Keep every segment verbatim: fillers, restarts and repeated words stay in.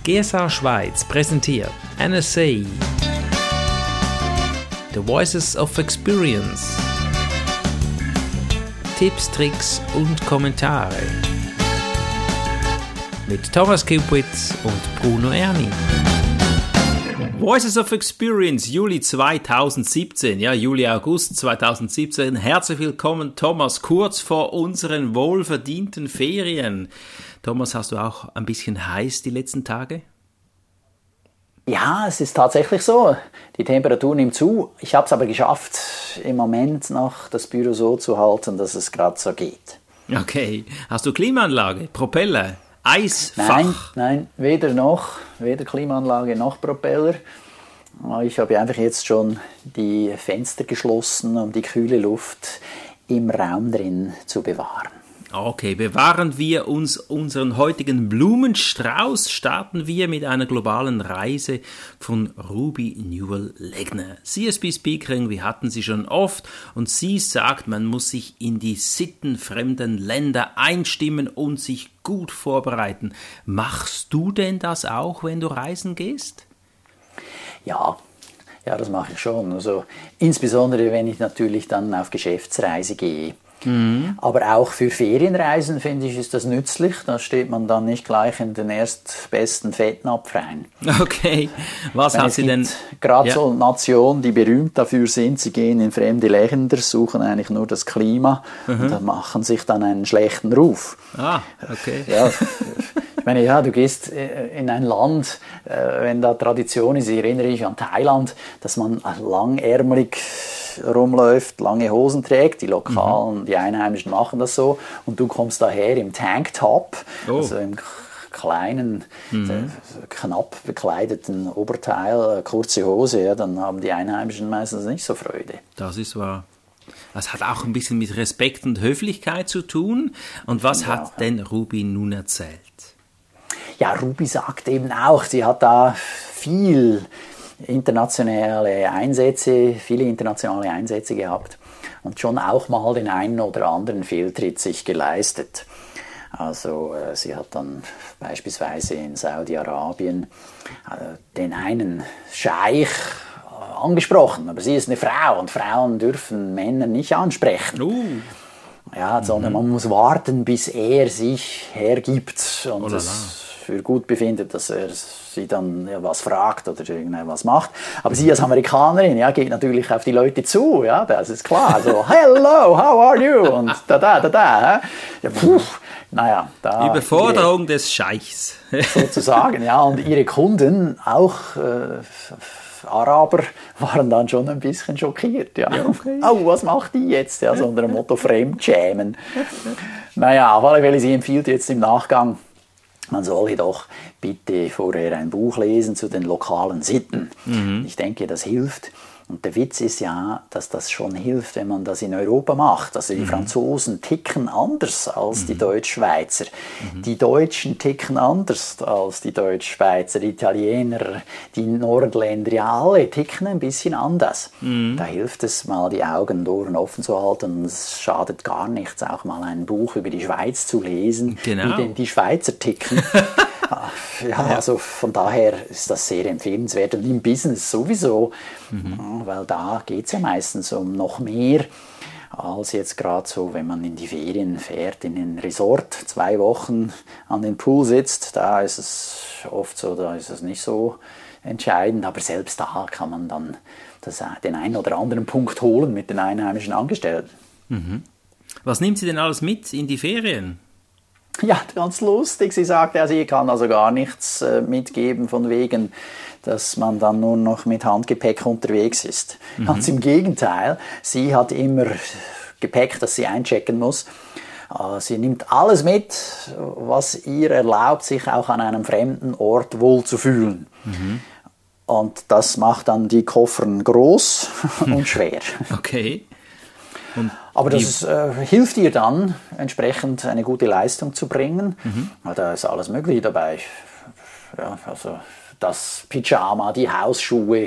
G S A Schweiz präsentiert N S A The Voices of Experience. Tipps, Tricks und Kommentare mit Thomas Kupwitz und Bruno Erni. Voices of Experience, Juli zweitausendsiebzehn, ja, Juli, August zweitausendsiebzehn. Herzlich willkommen, Thomas, kurz vor unseren wohlverdienten Ferien. Thomas, hast du auch ein bisschen heiß die letzten Tage? Ja, es ist tatsächlich so. Die Temperatur nimmt zu. Ich habe es aber geschafft, im Moment noch das Büro so zu halten, dass es gerade so geht. Okay. Hast du Klimaanlage, Propeller, Eisfach? Nein, nein, weder noch, weder Klimaanlage noch Propeller. Ich habe einfach jetzt schon die Fenster geschlossen, um die kühle Luft im Raum drin zu bewahren. Okay, bewahren wir uns unseren heutigen Blumenstrauß, starten wir mit einer globalen Reise von Ruby Newell-Legner. C S B-Speakerin, wir hatten sie schon oft, und sie sagt, man muss sich in die sittenfremden Länder einstimmen und sich gut vorbereiten. Machst du denn das auch, wenn du reisen gehst? Ja, ja, das mache ich schon. Also, insbesondere, wenn ich natürlich dann auf Geschäftsreise gehe. Mhm. Aber auch für Ferienreisen, finde ich, ist das nützlich. Da steht man dann nicht gleich in den erstbesten Fettnapf rein. Okay, was hat sie denn? Gerade ja. so Nationen, die berühmt dafür sind, sie gehen in fremde Länder, suchen eigentlich nur das Klima, mhm. und dann machen sich dann einen schlechten Ruf. Ah, okay. Ja, ich meine, ja, du gehst in ein Land, wenn da Tradition ist, ich erinnere mich an Thailand, dass man langärmelig rumläuft, lange Hosen trägt, die Lokalen, mhm. die Einheimischen machen das so, und du kommst daher im Tanktop, oh. also im kleinen, mhm. knapp bekleideten Oberteil, kurze Hose, ja, dann haben die Einheimischen meistens nicht so Freude. Das ist wahr. Das hat auch ein bisschen mit Respekt und Höflichkeit zu tun. Und was ja, hat denn Ruby nun erzählt? Ja, Ruby sagt eben auch, sie hat da viel internationale Einsätze, viele internationale Einsätze gehabt und schon auch mal den einen oder anderen Fehltritt sich geleistet. Also äh, sie hat dann beispielsweise in Saudi-Arabien äh, den einen Scheich äh, angesprochen, aber sie ist eine Frau und Frauen dürfen Männer nicht ansprechen. Uh. Ja, sondern mhm. man muss warten, bis er sich hergibt und oh es für gut befindet, dass er sie dann ja, was fragt oder irgendwas macht. Aber sie als Amerikanerin, ja, geht natürlich auf die Leute zu, ja, das ist klar. So, hello, how are you? Und da, da, da, da. Ja, puh, naja, da. Überforderung ihre, des Scheichs. Sozusagen, ja. Und ihre Kunden, auch äh, Araber, waren dann schon ein bisschen schockiert. Ja. Ja, okay. Oh, was macht die jetzt? Ja, so unter dem Motto Fremdschämen. Naja, auf alle Fälle, sie empfiehlt jetzt im Nachgang, man solle doch bitte vorher ein Buch lesen zu den lokalen Sitten. Mhm. Ich denke, das hilft. Und der Witz ist ja, dass das schon hilft, wenn man das in Europa macht. Also die mhm. Franzosen ticken anders als mhm. die Deutschschweizer. Mhm. Die Deutschen ticken anders als die Deutschschweizer. Die Italiener, die Nordländer, ja alle ticken ein bisschen anders. Mhm. Da hilft es mal, die Augen und Ohren offen zu halten. Es schadet gar nichts, auch mal ein Buch über die Schweiz zu lesen, genau. wie denn die Schweizer ticken. Ja, also von daher ist das sehr empfehlenswert, und im Business sowieso, mhm. weil da geht es ja meistens um noch mehr als jetzt gerade so, wenn man in die Ferien fährt, in ein Resort, zwei Wochen an den Pool sitzt, da ist es oft so, da ist es nicht so entscheidend, aber selbst da kann man dann das, den einen oder anderen Punkt holen mit den einheimischen Angestellten. Mhm. Was nimmt sie denn alles mit in die Ferien? Ja, ganz lustig. Sie sagte, also sie kann also gar nichts äh, mitgeben von wegen, dass man dann nur noch mit Handgepäck unterwegs ist. Mhm. Ganz im Gegenteil, sie hat immer Gepäck, das sie einchecken muss. Äh, sie nimmt alles mit, was ihr erlaubt, sich auch an einem fremden Ort wohlzufühlen. Mhm. Und das macht dann die Koffern groß und schwer. Okay. Und aber das äh, hilft ihr dann, entsprechend eine gute Leistung zu bringen. Mhm. Da ist alles Mögliche dabei. Ja, also das Pyjama, die Hausschuhe,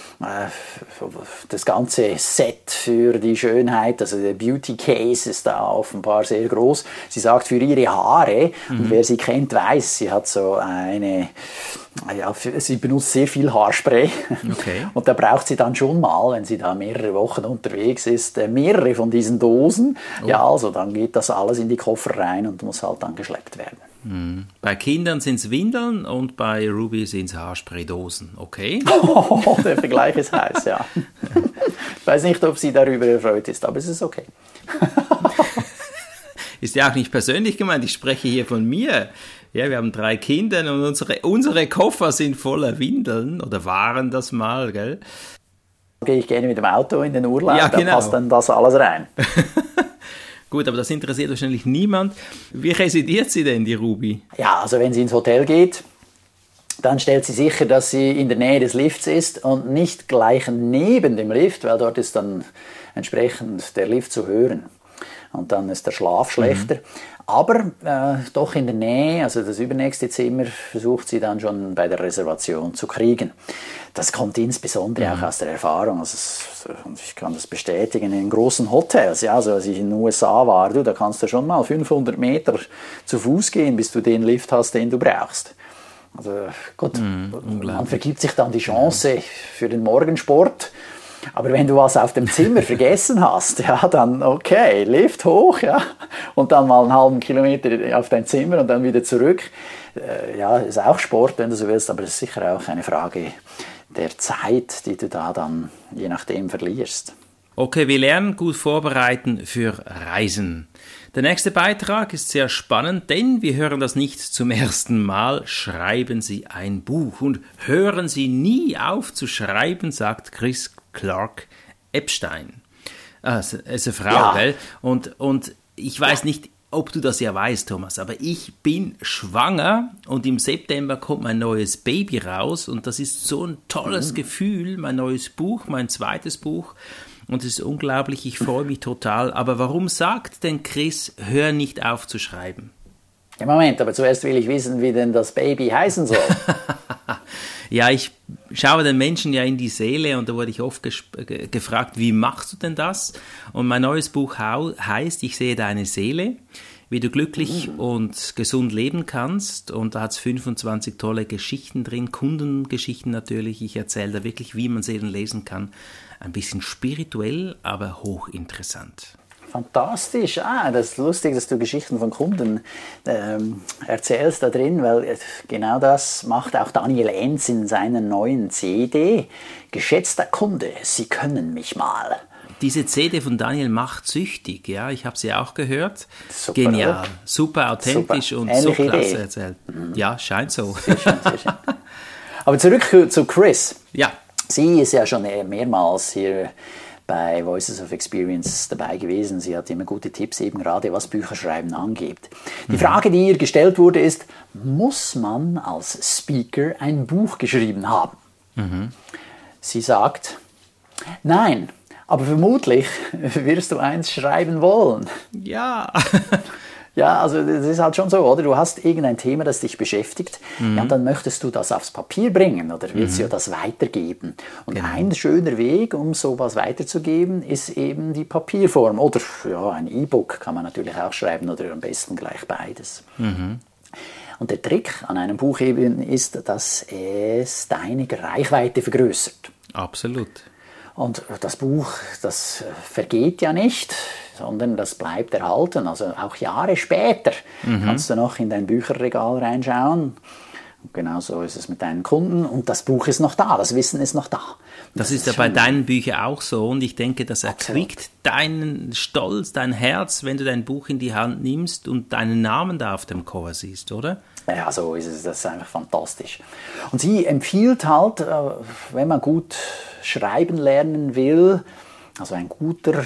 das ganze Set für die Schönheit, also der Beauty Case ist da offenbar sehr groß. Sie sagt, für ihre Haare, mhm. und wer sie kennt, weiß, sie hat so eine, ja, sie benutzt sehr viel Haarspray. Okay. Und da braucht sie dann schon mal, wenn sie da mehrere Wochen unterwegs ist, mehrere von diesen Dosen. Oh. Ja, also dann geht das alles in die Koffer rein und muss halt dann geschleppt werden. Bei Kindern sind es Windeln und bei Ruby sind es Haarspraydosen, okay? Oh, der Vergleich ist heiß, ja. Ich weiß nicht, ob sie darüber erfreut ist, aber es ist okay. Ist ja auch nicht persönlich gemeint, ich spreche hier von mir. Ja, wir haben drei Kinder und unsere, unsere Koffer sind voller Windeln, oder waren das mal, gell? Gehe ich gerne mit dem Auto in den Urlaub, ja, da genau. passt dann das alles rein. Gut, aber das interessiert wahrscheinlich niemand. Wie residiert sie denn, die Ruby? Ja, also wenn sie ins Hotel geht, dann stellt sie sicher, dass sie in der Nähe des Lifts ist und nicht gleich neben dem Lift, weil dort ist dann entsprechend der Lift zu hören. Und dann ist der Schlaf schlechter. Mhm. Aber äh, doch in der Nähe, also das übernächste Zimmer, versucht sie dann schon bei der Reservation zu kriegen. Das kommt insbesondere mhm. auch aus der Erfahrung. Also es, ich kann das bestätigen in großen Hotels. Ja, also als ich in den U S A war, du, da kannst du schon mal fünfhundert Meter zu Fuß gehen, bis du den Lift hast, den du brauchst. Also gut, mhm, man vergibt sich dann die Chance für den Morgensport. Aber wenn du was auf dem Zimmer vergessen hast, ja, dann okay, Lift hoch, ja, und dann mal einen halben Kilometer auf dein Zimmer und dann wieder zurück. Äh, ja, ist auch Sport, wenn du so willst, aber es ist sicher auch eine Frage der Zeit, die du da dann je nachdem verlierst. Okay, wir lernen gut vorbereiten für Reisen. Der nächste Beitrag ist sehr spannend, denn wir hören das nicht zum ersten Mal. Schreiben Sie ein Buch und hören Sie nie auf zu schreiben, sagt Chris Clark Epstein. Ah, es ist eine Frau, ja. Gell? Und, und ich weiß ja. nicht, ob du das ja weißt, Thomas, aber ich bin schwanger und im September kommt mein neues Baby raus und das ist so ein tolles mhm. Gefühl, mein neues Buch, mein zweites Buch. Und es ist unglaublich, ich freue mich total. Aber warum sagt denn Chris, hör nicht auf zu schreiben? Ja, Moment, aber zuerst will ich wissen, wie denn das Baby heißen soll. Ja, ich schaue den Menschen ja in die Seele und da wurde ich oft ges- gefragt, wie machst du denn das? Und mein neues Buch heißt, ich sehe deine Seele, wie du glücklich mhm. und gesund leben kannst. Und da hat es fünfundzwanzig tolle Geschichten drin, Kundengeschichten natürlich. Ich erzähle da wirklich, wie man Seelen lesen kann. Ein bisschen spirituell, aber hochinteressant. Fantastisch. Ah, das ist lustig, dass du Geschichten von Kunden ähm, erzählst da drin, weil genau das macht auch Daniel Enz in seiner neuen C D. Geschätzter Kunde, Sie können mich mal. Diese C D von Daniel macht süchtig, ja, ich habe sie auch gehört. Super, Genial, oder? Super authentisch super. Und Ähnliche so klasse Idee. erzählt. Mhm. Ja, scheint so. Sehr schön, sehr schön. Aber zurück zu Chris. Ja. Sie ist ja schon mehrmals hier bei Voices of Experience dabei gewesen. Sie hat immer gute Tipps, eben gerade was Bücherschreiben angeht. Die mhm. Frage, die ihr gestellt wurde, ist, muss man als Speaker ein Buch geschrieben haben? Mhm. Sie sagt, nein, aber vermutlich wirst du eins schreiben wollen. Ja. Ja, also das ist halt schon so, oder? Du hast irgendein Thema, das dich beschäftigt, mhm. ja, und dann möchtest du das aufs Papier bringen oder willst mhm. ja das weitergeben. Und genau. ein schöner Weg, um sowas weiterzugeben, ist eben die Papierform. Oder ja, ein E-Book kann man natürlich auch schreiben oder am besten gleich beides. Mhm. Und der Trick an einem Buch eben ist, dass es deine Reichweite vergrößert. Absolut. Und das Buch, das vergeht ja nicht, sondern das bleibt erhalten. Also auch Jahre später mhm. kannst du noch in dein Bücherregal reinschauen. Und genauso ist es mit deinen Kunden. Und das Buch ist noch da, das Wissen ist noch da. Das, das ist ja bei deinen Büchern auch so. Und ich denke, das erquickt deinen Stolz, dein Herz, wenn du dein Buch in die Hand nimmst und deinen Namen da auf dem Cover siehst, oder? Ja, so ist es. Das ist einfach fantastisch. Und sie empfiehlt halt, wenn man gut schreiben lernen will, also ein guter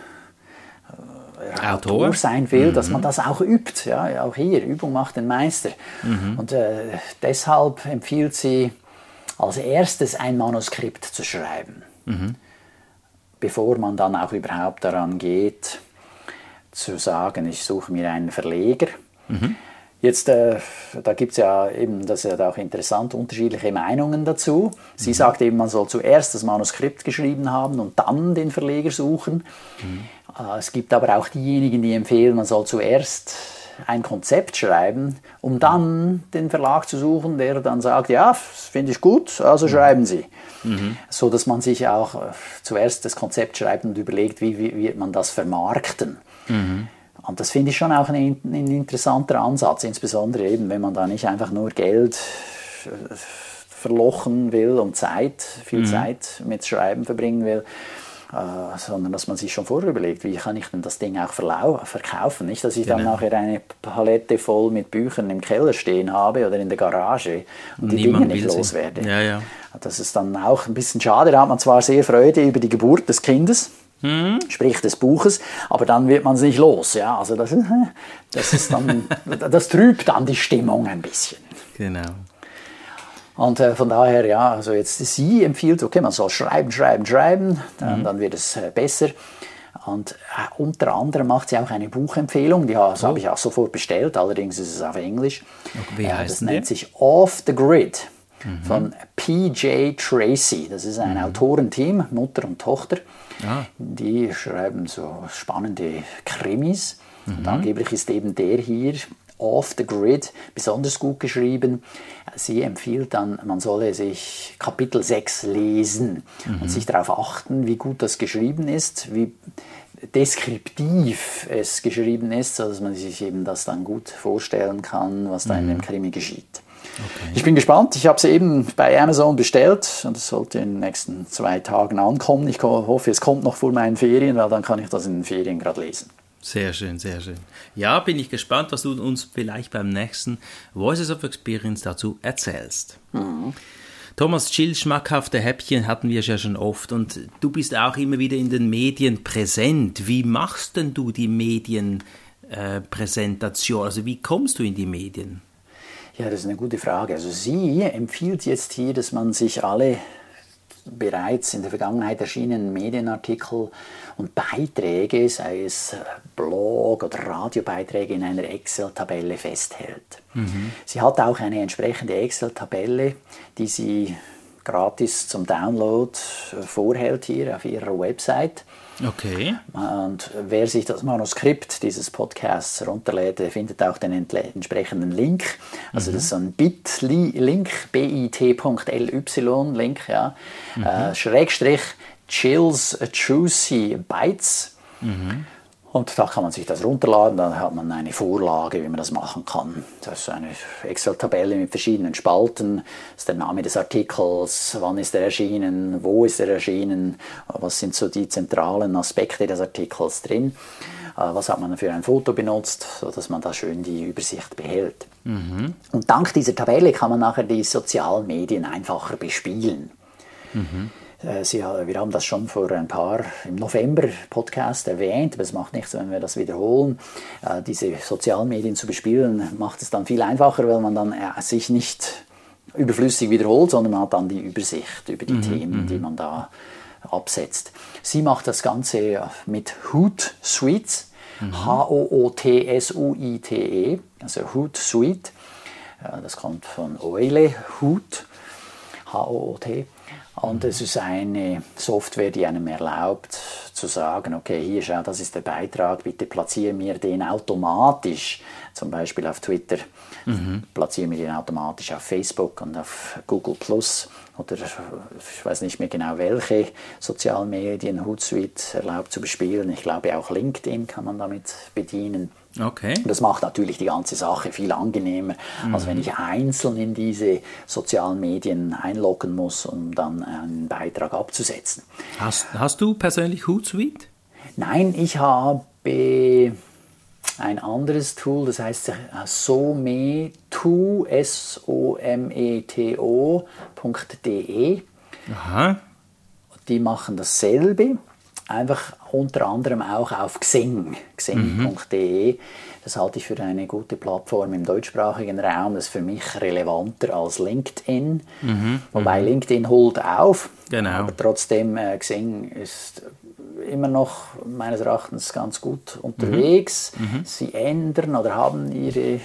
äh, Autor. Autor sein will, mhm. dass man das auch übt. Ja, auch hier, Übung macht den Meister. Mhm. Und äh, deshalb empfiehlt sie, als erstes ein Manuskript zu schreiben, mhm. bevor man dann auch überhaupt daran geht, zu sagen, ich suche mir einen Verleger. Mhm. Jetzt, äh, da gibt es ja eben, das ist ja auch interessant, unterschiedliche Meinungen dazu. Sie mhm. sagt eben, man soll zuerst das Manuskript geschrieben haben und dann den Verleger suchen. Mhm. Äh, es gibt aber auch diejenigen, die empfehlen, man soll zuerst ein Konzept schreiben, um dann den Verlag zu suchen, der dann sagt, ja, das finde ich gut, also schreiben Sie. Mhm. So dass man sich auch äh, zuerst das Konzept schreibt und überlegt, wie, wie wird man das vermarkten. Mhm. Und das finde ich schon auch ein, ein interessanter Ansatz, insbesondere eben, wenn man da nicht einfach nur Geld verlochen will und Zeit, viel mhm. Zeit mit Schreiben verbringen will, äh, sondern dass man sich schon vorher überlegt, wie kann ich denn das Ding auch verkaufen. Nicht, dass ich genau. dann nachher eine Palette voll mit Büchern im Keller stehen habe oder in der Garage und die Niemand Dinge nicht loswerde. Ja, ja. Das ist dann auch ein bisschen schade, da hat man zwar sehr Freude über die Geburt des Kindes, Hm. sprich des Buches, aber dann wird man es nicht los. Ja? Also das, das, ist dann, das trübt dann die Stimmung ein bisschen. Genau. Und äh, von daher, ja, also jetzt sie empfiehlt, okay, man soll schreiben, schreiben, schreiben, dann, mhm. dann wird es äh, besser. Und äh, unter anderem macht sie auch eine Buchempfehlung, die das oh. habe ich auch sofort bestellt, allerdings ist es auf Englisch. Okay, wie äh, heißt das die? nennt sich Off the Grid mhm. von P J Tracy. Das ist ein mhm. Autorenteam, Mutter und Tochter. Ah. Die schreiben so spannende Krimis. Mhm. Und angeblich ist eben der hier, Off the Grid, besonders gut geschrieben. Sie empfiehlt dann, man solle sich Kapitel sechs lesen mhm. und sich darauf achten, wie gut das geschrieben ist, wie deskriptiv es geschrieben ist, sodass man sich eben das dann gut vorstellen kann, was da mhm. in dem Krimi geschieht. Okay. Ich bin gespannt. Ich habe sie eben bei Amazon bestellt und es sollte in den nächsten zwei Tagen ankommen. Ich hoffe, es kommt noch vor meinen Ferien, weil dann kann ich das in den Ferien gerade lesen. Sehr schön, sehr schön. Ja, bin ich gespannt, was du uns vielleicht beim nächsten Voices of Experience dazu erzählst. Mhm. Thomas Schill, schmackhafte Häppchen hatten wir ja schon oft und du bist auch immer wieder in den Medien präsent. Wie machst denn du die Medienpräsentation? Äh, also wie kommst du in die Medien? Ja, das ist eine gute Frage. Also sie empfiehlt jetzt hier, dass man sich alle bereits in der Vergangenheit erschienenen Medienartikel und Beiträge, sei es Blog- oder Radiobeiträge, in einer Excel-Tabelle festhält. Mhm. Sie hat auch eine entsprechende Excel-Tabelle, die sie gratis zum Download vorhält hier auf ihrer Website. Okay. Und wer sich das Manuskript dieses Podcasts runterlädt, findet auch den entsprechenden Link. Also mhm. das ist so ein Bit.ly-Link, bit.ly-Link, ja. Mhm. Äh, Schrägstrich Chills Juicy Bites. Mhm. Und da kann man sich das runterladen, dann hat man eine Vorlage, wie man das machen kann. Das ist eine Excel-Tabelle mit verschiedenen Spalten. Das ist der Name des Artikels, wann ist er erschienen, wo ist er erschienen, was sind so die zentralen Aspekte des Artikels drin, was hat man für ein Foto benutzt, sodass man da schön die Übersicht behält. Mhm. Und dank dieser Tabelle kann man nachher die sozialen Medien einfacher bespielen. Mhm. Sie, wir haben das schon vor ein paar im November-Podcast erwähnt, aber es macht nichts, wenn wir das wiederholen. Äh, diese sozialen Medien zu bespielen, macht es dann viel einfacher, weil man dann äh, sich nicht überflüssig wiederholt, sondern man hat dann die Übersicht über die mhm, Themen, die man da absetzt. Sie macht das Ganze mit Hootsuite, mhm. H O O T S U I T E, also Hootsuite. Äh, das kommt von Oile, Hoot, H O O T. Und es ist eine Software, die einem erlaubt, zu sagen, okay, hier schau, das ist der Beitrag, bitte platziere mir den automatisch, zum Beispiel auf Twitter, mhm. platziere mir den automatisch auf Facebook und auf Google Plus oder ich weiß nicht mehr genau, welche sozialen Medien Hootsuite erlaubt zu bespielen. Ich glaube, auch LinkedIn kann man damit bedienen. Okay. Das macht natürlich die ganze Sache viel angenehmer, mhm. als wenn ich einzeln in diese sozialen Medien einloggen muss, um dann einen Beitrag abzusetzen. Hast, hast du persönlich Hootsuite? Nein, ich habe ein anderes Tool, das heißt Someto, S O M E T O.de. Aha. Die machen dasselbe. Einfach unter anderem auch auf Xing, xing punkt de. Mhm. Das halte ich für eine gute Plattform im deutschsprachigen Raum. Das ist für mich relevanter als LinkedIn. Mhm. Wobei mhm. LinkedIn holt auf. Genau. Aber trotzdem, äh, Xing ist immer noch meines Erachtens ganz gut unterwegs. Mhm. Mhm. Sie ändern oder haben ihre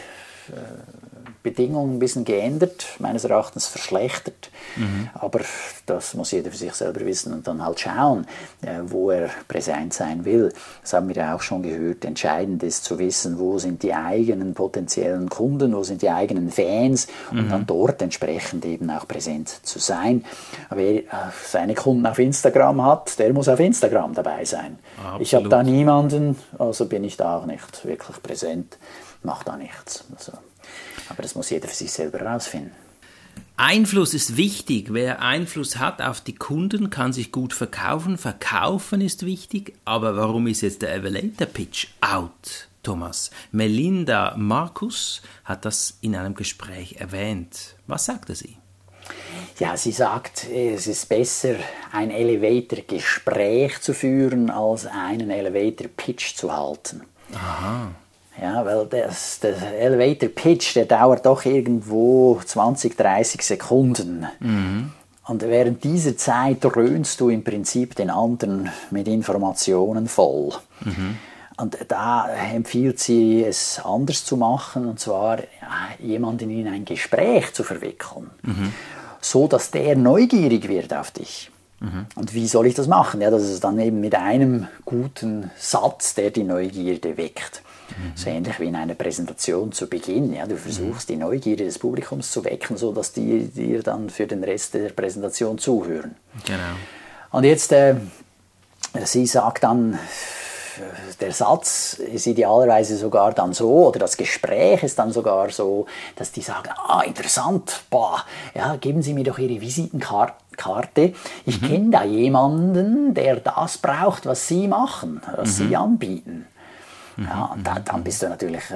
Bedingungen ein bisschen geändert, meines Erachtens verschlechtert. Mhm. Aber das muss jeder für sich selber wissen und dann halt schauen, wo er präsent sein will. Das haben wir ja auch schon gehört. Entscheidend ist zu wissen, wo sind die eigenen potenziellen Kunden, wo sind die eigenen Fans mhm. und dann dort entsprechend eben auch präsent zu sein. Wer seine Kunden auf Instagram hat, der muss auf Instagram dabei sein. Absolut. Ich habe da niemanden, also bin ich da auch nicht wirklich präsent, mache da nichts. Also, aber das muss jeder für sich selber herausfinden. Einfluss ist wichtig. Wer Einfluss hat auf die Kunden, kann sich gut verkaufen. Verkaufen ist wichtig. Aber warum ist jetzt der Elevator Pitch out, Thomas? Melinda Markus hat das in einem Gespräch erwähnt. Was sagte sie? Ja, sie sagt, es ist besser, ein Elevator-Gespräch zu führen, als einen Elevator-Pitch zu halten. Aha. Ja, weil das, der Elevator-Pitch, der dauert doch irgendwo zwanzig, dreißig Sekunden. Mhm. Und während dieser Zeit dröhnst du im Prinzip den anderen mit Informationen voll. Mhm. Und da empfiehlt sie, es anders zu machen, und zwar ja, jemanden in ein Gespräch zu verwickeln, mhm. so dass der neugierig wird auf dich. Mhm. Und wie soll ich das machen? Ja, das ist dann eben mit einem guten Satz, der die Neugierde weckt. Mhm. So ähnlich wie in einer Präsentation zu Beginn. Ja, du versuchst, die Neugierde des Publikums zu wecken, sodass die dir dann für den Rest der Präsentation zuhören. Genau. Und jetzt, äh, sie sagt dann, der Satz ist idealerweise sogar dann so, oder das Gespräch ist dann sogar so, dass die sagen, ah, interessant, boah, ja, geben Sie mir doch Ihre Visitenkarte. Ich mhm. kenne da jemanden, der das braucht, was Sie machen, was mhm. Sie anbieten. Ja, und da, dann bist du natürlich,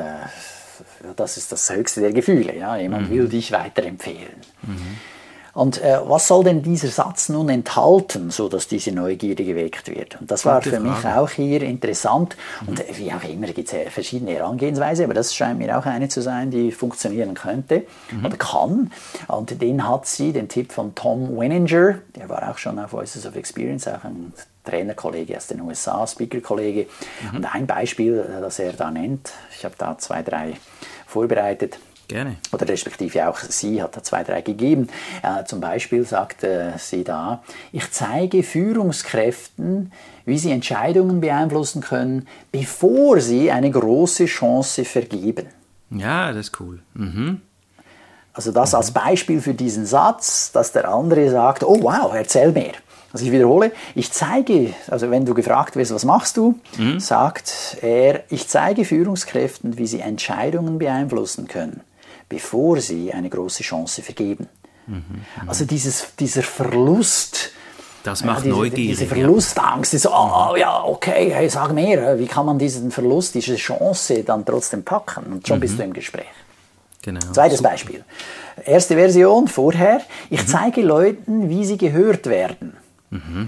äh, das ist das höchste der Gefühle. Ja? Jemand mhm. will dich weiterempfehlen. Mhm. Und äh, was soll denn dieser Satz nun enthalten, sodass diese Neugierde geweckt wird? Und das war Gute für Frage. mich auch hier interessant. Mhm. Und äh, wie auch immer gibt es verschiedene Herangehensweisen, aber das scheint mir auch eine zu sein, die funktionieren könnte mhm. oder kann. Und den hat sie, den Tipp von Tom Wenninger, der war auch schon auf Voices of Experience, auch ein Trainerkollege aus den U S A, Speakerkollege. Mhm. Und ein Beispiel, das er da nennt, ich habe da zwei, drei vorbereitet. Gerne. Oder respektive auch sie hat da zwei, drei gegeben. Äh, zum Beispiel sagt äh, sie da, ich zeige Führungskräften, wie sie Entscheidungen beeinflussen können, bevor sie eine große Chance vergeben. Ja, das ist cool. Mhm. Also das mhm. als Beispiel für diesen Satz, dass der andere sagt, oh wow, erzähl mehr. Also ich wiederhole, ich zeige, also wenn du gefragt wirst, was machst du, mhm. sagt er, ich zeige Führungskräften, wie sie Entscheidungen beeinflussen können, bevor sie eine große Chance vergeben. Mhm. Also dieses, dieser Verlust, das macht ja, diese, neugierig. Diese Verlustangst, ja. Ist so, oh, ja, okay, hey, sag mehr, wie kann man diesen Verlust, diese Chance dann trotzdem packen? Und schon mhm. bist du im Gespräch. Genau. Zweites Super. Beispiel. Erste Version, vorher, ich mhm. zeige Leuten, wie sie gehört werden. Mhm.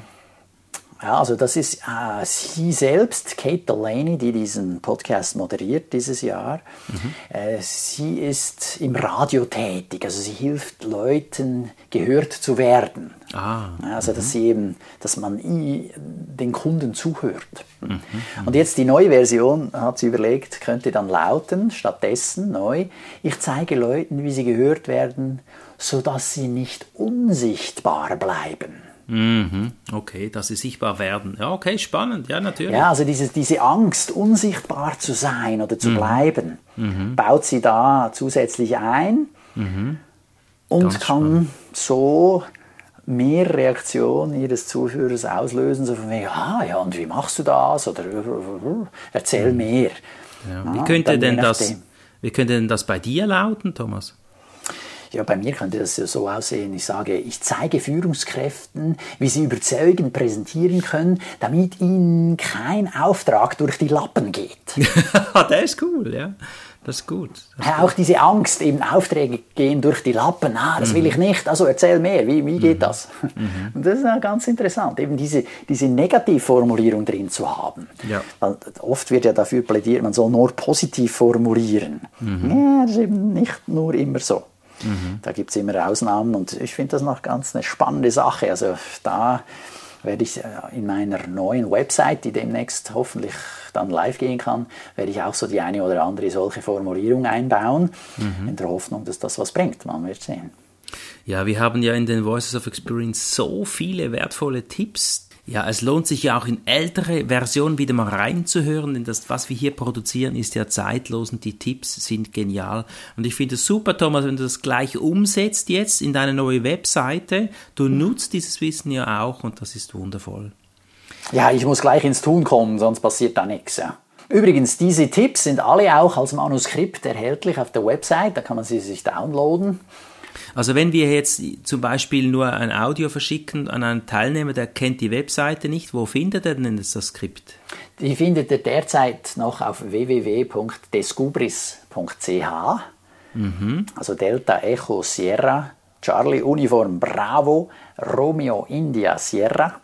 Ja, also das ist äh, sie selbst, Kate Delaney, die diesen Podcast moderiert dieses Jahr. Mhm. Äh, sie ist im Radio tätig, also sie hilft Leuten, gehört zu werden. Ah. Also dass, sie eben, dass man i, den Kunden zuhört. Mhm. Und jetzt die neue Version, hat sie überlegt, könnte dann lauten, stattdessen neu, ich zeige Leuten, wie sie gehört werden, sodass sie nicht unsichtbar bleiben. Mhm. Okay, dass sie sichtbar werden. Ja, okay, spannend, ja, natürlich. Ja, also diese, diese Angst, unsichtbar zu sein oder zu mhm. bleiben, mhm. baut sie da zusätzlich ein mhm. und Ganz kann spannend. so mehr Reaktionen ihres Zuhörers auslösen, so von wegen, ah, ja, und wie machst du das? Oder erzähl mhm. mehr. Ja. Wie, könnte denn das, wie könnte denn das bei dir lauten, Thomas? Ja, bei mir könnte das so aussehen, ich sage, ich zeige Führungskräften, wie sie überzeugend präsentieren können, damit ihnen kein Auftrag durch die Lappen geht. Das ist cool, ja. Das ist gut. Das ist auch gut. Diese Angst, eben Aufträge gehen durch die Lappen, ah, das mhm. will ich nicht, also erzähl mehr, wie, wie geht mhm. das? Mhm. Und das ist ja ganz interessant, eben diese, diese Negativformulierung drin zu haben. Ja. Weil oft wird ja dafür plädiert, man soll nur positiv formulieren. Mhm. Ja, das ist eben nicht nur immer so. Mhm. Da gibt es immer Ausnahmen und ich finde das noch ganz eine spannende Sache. Also da werde ich in meiner neuen Website, die demnächst hoffentlich dann live gehen kann, werde ich auch so die eine oder andere solche Formulierung einbauen, mhm. in der Hoffnung, dass das was bringt. Man wird sehen. Ja, wir haben ja in den Voices of Experience so viele wertvolle Tipps. Ja, es lohnt sich ja auch in ältere Versionen wieder mal reinzuhören, denn das, was wir hier produzieren, ist ja zeitlos und die Tipps sind genial. Und ich finde es super, Thomas, wenn du das gleich umsetzt jetzt in deine neue Webseite. Du nutzt dieses Wissen ja auch und das ist wundervoll. Ja, ich muss gleich ins Tun kommen, sonst passiert da nichts. Ja. Übrigens, diese Tipps sind alle auch als Manuskript erhältlich auf der Website, da kann man sie sich downloaden. Also wenn wir jetzt zum Beispiel nur ein Audio verschicken an einen Teilnehmer, der kennt die Webseite nicht, wo findet er denn das Skript? Die findet er derzeit noch auf w w w punkt descubris punkt c h, mhm. also Delta Echo Sierra, Charlie Uniform Bravo, Romeo India Sierra.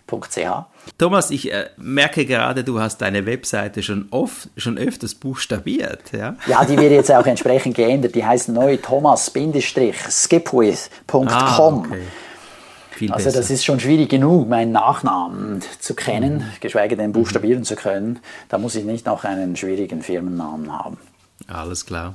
Thomas, ich äh, merke gerade, du hast deine Webseite schon, oft, schon öfters buchstabiert. Ja? Ja, die wird jetzt auch entsprechend geändert. Die heißt neu thomas skipwith punkt com. Ah, okay. Viel also besser. Das ist schon schwierig genug, meinen Nachnamen zu kennen, mhm. geschweige denn buchstabieren mhm. zu können. Da muss ich nicht noch einen schwierigen Firmennamen haben. Alles klar.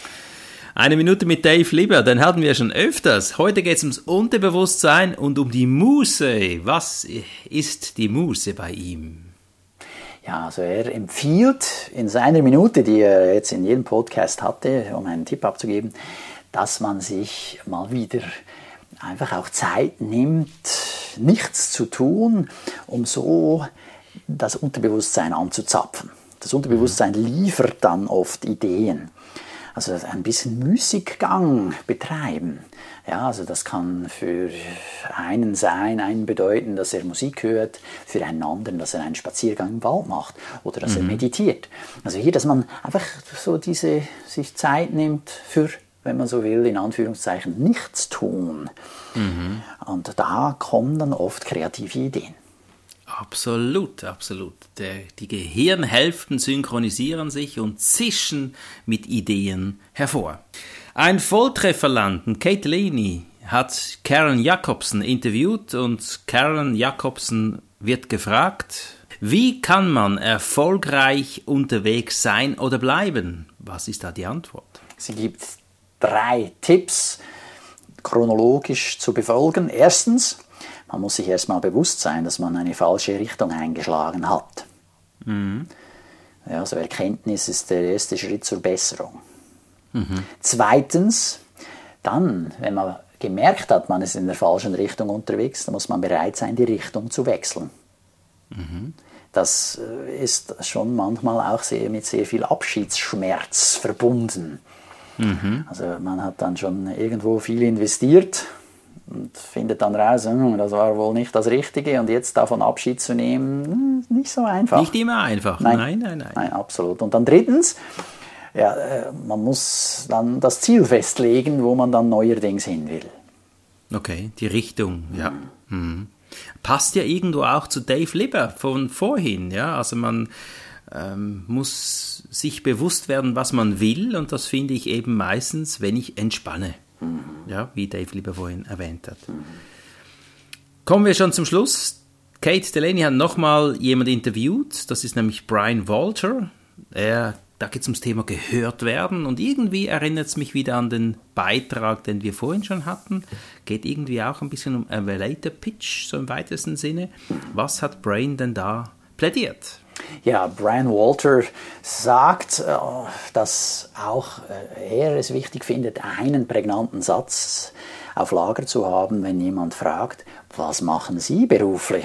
Eine Minute mit Dave Lieber, den hatten wir schon öfters. Heute geht es ums Unterbewusstsein und um die Muße. Was ist die Muße bei ihm? Ja, also er empfiehlt in seiner Minute, die er jetzt in jedem Podcast hatte, um einen Tipp abzugeben, dass man sich mal wieder einfach auch Zeit nimmt, nichts zu tun, um so das Unterbewusstsein anzuzapfen. Das Unterbewusstsein liefert dann oft Ideen. Also ein bisschen Müßiggang betreiben. Ja, also das kann für einen sein, einen bedeuten, dass er Musik hört, für einen anderen, dass er einen Spaziergang im Wald macht oder dass mhm. er meditiert. Also hier, dass man einfach so diese, sich Zeit nimmt für, wenn man so will, in Anführungszeichen nichts tun. Mhm. Und da kommen dann oft kreative Ideen. Absolut, absolut. Der, die Gehirnhälften synchronisieren sich und zischen mit Ideen hervor. Ein Volltrefferlanden, Kate Delaney, hat Karen Jacobsen interviewt und Karen Jacobsen wird gefragt, wie kann man erfolgreich unterwegs sein oder bleiben? Was ist da die Antwort? Sie gibt drei Tipps, chronologisch zu befolgen. Erstens, man muss sich erstmal bewusst sein, dass man eine falsche Richtung eingeschlagen hat. Mhm. Ja, also Erkenntnis ist der erste Schritt zur Besserung. Mhm. Zweitens, dann, wenn man gemerkt hat, man ist in der falschen Richtung unterwegs, dann muss man bereit sein, die Richtung zu wechseln. Mhm. Das ist schon manchmal auch sehr, mit sehr viel Abschiedsschmerz verbunden. Mhm. Also man hat dann schon irgendwo viel investiert und findet dann raus, das war wohl nicht das Richtige und jetzt davon Abschied zu nehmen, nicht so einfach. Nicht immer einfach, nein, nein, nein. Nein, nein absolut. Und dann drittens, ja, man muss dann das Ziel festlegen, wo man dann neuerdings hin will. Okay, die Richtung, ja. Mhm. Mhm. Passt ja irgendwo auch zu Dave Lieber von vorhin, ja, also man ähm, muss sich bewusst werden, was man will und das finde ich eben meistens, wenn ich entspanne. Mhm. Ja, wie Dave Lieber vorhin erwähnt hat. Mhm. Kommen wir schon zum Schluss. Kate Delaney hat nochmal jemanden interviewt, das ist nämlich Brian Walter. Er, da geht es ums Thema gehört werden und irgendwie erinnert es mich wieder an den Beitrag, den wir vorhin schon hatten. Geht irgendwie auch ein bisschen um Elevator Pitch, so im weitesten Sinne. Was hat Brian denn da plädiert? Ja, Brian Walter sagt, dass auch er es wichtig findet, einen prägnanten Satz auf Lager zu haben, wenn jemand fragt, was machen Sie beruflich?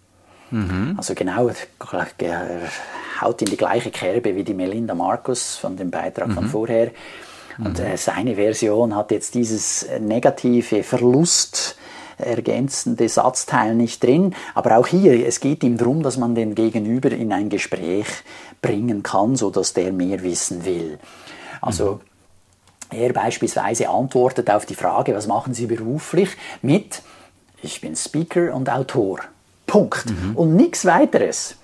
Mhm. Also genau, er haut in die gleiche Kerbe wie die Melinda Marcus von dem Beitrag mhm. von vorher. Und mhm. seine Version hat jetzt dieses negative Verlust ergänzende Satzteil nicht drin, aber auch hier, es geht ihm darum, dass man den Gegenüber in ein Gespräch bringen kann, sodass der mehr wissen will. Also mhm. er beispielsweise antwortet auf die Frage, was machen Sie beruflich, mit ich bin Speaker und Autor. Punkt. Mhm. Und nichts weiteres.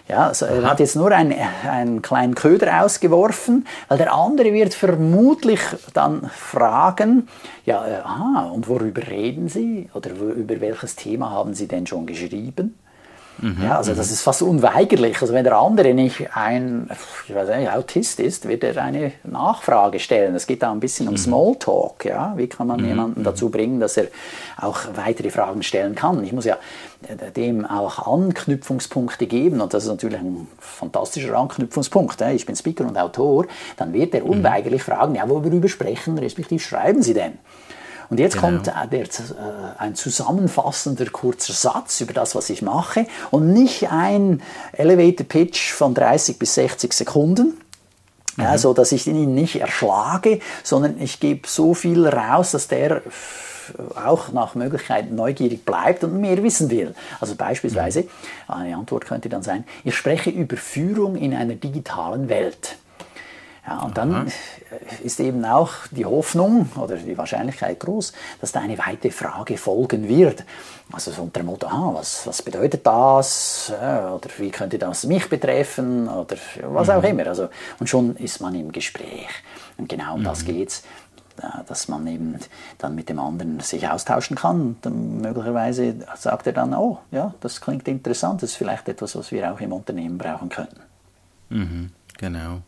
Ja, also er hat jetzt nur einen, einen kleinen Köder ausgeworfen, weil der andere wird vermutlich dann fragen, ja, äh, aha, und worüber reden Sie? Oder über welches Thema haben Sie denn schon geschrieben? Mhm, ja, also das ist fast unweigerlich. Also wenn der andere nicht ein ich weiß nicht, Autist ist, wird er eine Nachfrage stellen. Es geht da ein bisschen um Smalltalk. Ja? Wie kann man mhm. jemanden dazu bringen, dass er auch weitere Fragen stellen kann? Ich muss ja dem auch Anknüpfungspunkte geben und das ist natürlich ein fantastischer Anknüpfungspunkt. Ich bin Speaker und Autor. Dann wird er unweigerlich mhm. fragen, ja, worüber sprechen, respektive schreiben Sie denn? Und jetzt genau. kommt der, äh, ein zusammenfassender kurzer Satz über das, was ich mache und nicht ein Elevator Pitch von dreißig bis sechzig Sekunden, mhm. ja, so dass ich ihn nicht erschlage, sondern ich gebe so viel raus, dass der auch nach Möglichkeit neugierig bleibt und mehr wissen will. Also beispielsweise, eine Antwort könnte dann sein, ich spreche über Führung in einer digitalen Welt. Ja, und dann Aha. ist eben auch die Hoffnung oder die Wahrscheinlichkeit groß, dass da eine weitere Frage folgen wird. Also so unter dem Motto, ah, was, was bedeutet das? Oder wie könnte das mich betreffen? Oder was mhm. auch immer. Also, und schon ist man im Gespräch. Und genau um mhm. das geht's, dass man eben dann mit dem anderen sich austauschen kann. Und dann möglicherweise sagt er dann, oh, ja, das klingt interessant, das ist vielleicht etwas, was wir auch im Unternehmen brauchen könnten. Mhm, genau.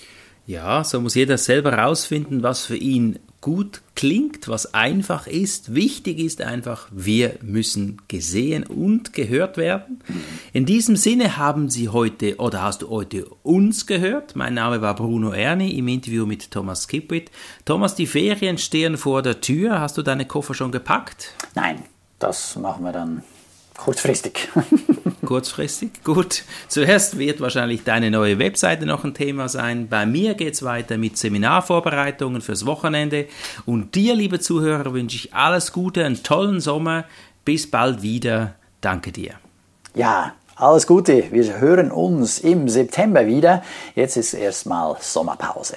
Ja, so muss jeder selber herausfinden, was für ihn gut klingt, was einfach ist. Wichtig ist einfach, wir müssen gesehen und gehört werden. In diesem Sinne haben Sie heute, oder hast du heute uns gehört. Mein Name war Bruno Erni im Interview mit Thomas Kipwith. Thomas, die Ferien stehen vor der Tür. Hast du deine Koffer schon gepackt? Nein, das machen wir dann kurzfristig. Kurzfristig, gut. Zuerst wird wahrscheinlich deine neue Webseite noch ein Thema sein. Bei mir geht es weiter mit Seminarvorbereitungen fürs Wochenende. Und dir, liebe Zuhörer, wünsche ich alles Gute, einen tollen Sommer. Bis bald wieder. Danke dir. Ja, alles Gute. Wir hören uns im September wieder. Jetzt ist erstmal Sommerpause.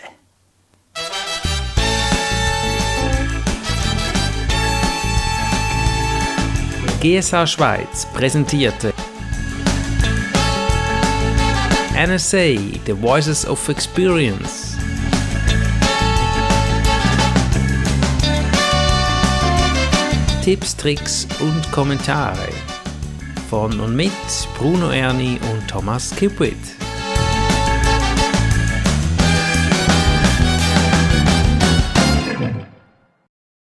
G S H Schweiz präsentierte N S A, The Voices of Experience. Tipps, Tricks und Kommentare von und mit Bruno Erni und Thomas Kipwith.